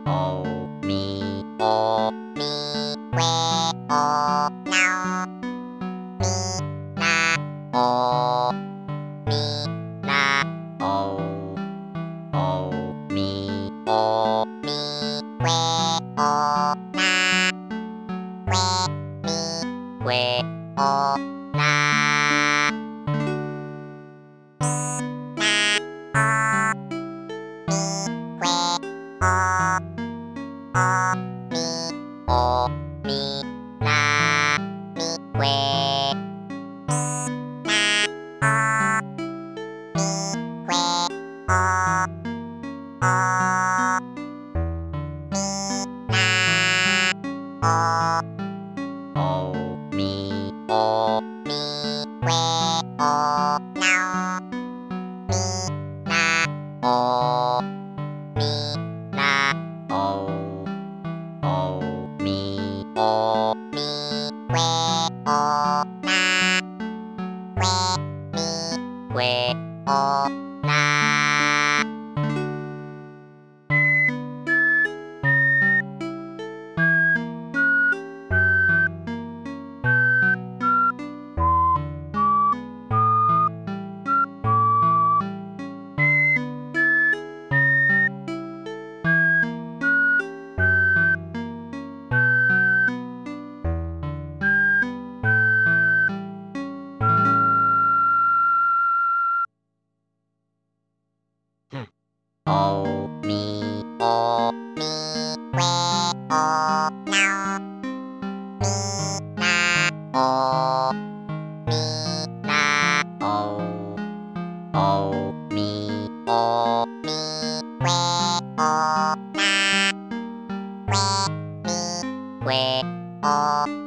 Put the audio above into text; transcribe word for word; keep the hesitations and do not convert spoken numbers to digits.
O mi o mi que o lao mi na o mi na o o mi o mi que o na que mi que o na na o mi que o o mi o mi na mi que na o mi que o o mi na o o mi o mi que o lao mi na o mi na o o mi o mi que o na que mi que o na O mi o mi que o lao mi na o mi na o o mi o mi que o na que mi que o